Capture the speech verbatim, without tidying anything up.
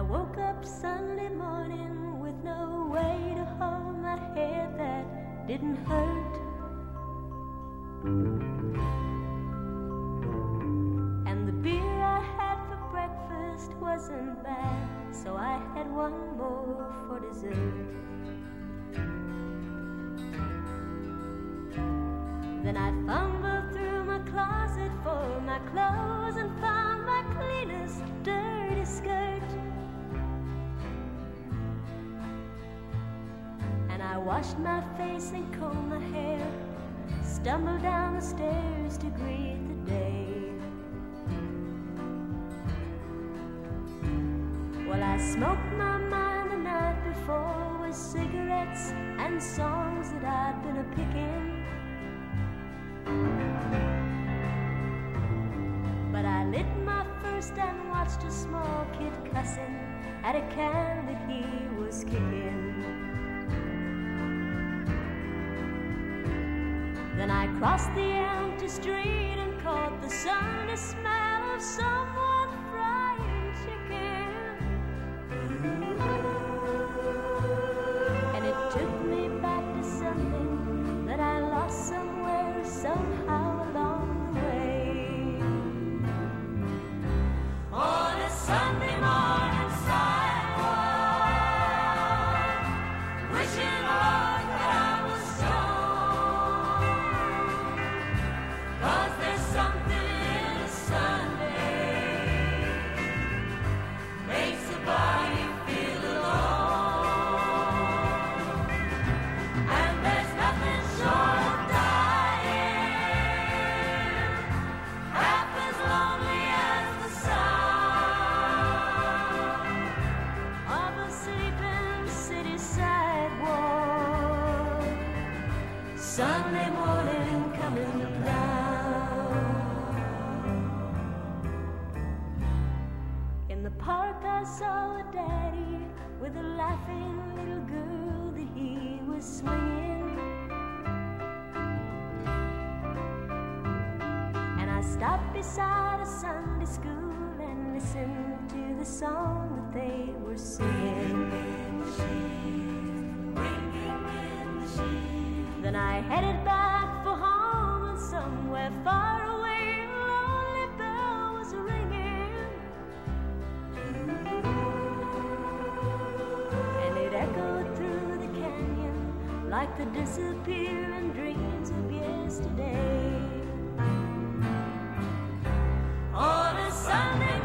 woke up Sunday morning with no way to hold my head that didn't hurt. And the beer I had for breakfast wasn't bad, so I had one more for dessert. Then I fumbled through my closet for my clothes and found my cleanest dirty skirt. And I washed my face and combed my hair, stumbled down the stairs to greet the day. Well, I smoked my mind the night before with cigarettes and songs that I'd been a-picking. But I lit my first and watched a small kid cussing at a can that he was kicking. Then I crossed the empty street and caught the sunny smell of someone frying chicken. And it took me back to something that I lost somewhere, somehow along the way. On a Sunday morning sidewalk, wishing Lord that I was strong, 'cause there's something in a Sunday makes the body feel alone. And there's nothing short of dying half as lonely as the sound of a sleeping city sidewalk, Sunday morning coming down. In the park I saw a daddy with a laughing little girl that he was swinging. And I stopped beside a Sunday school and listened to the song that they were singing. Then I headed back for home, and somewhere far away a lonely bell was ringing. And it echoed through the canyon like the disappearing dreams of yesterday. On a Sunday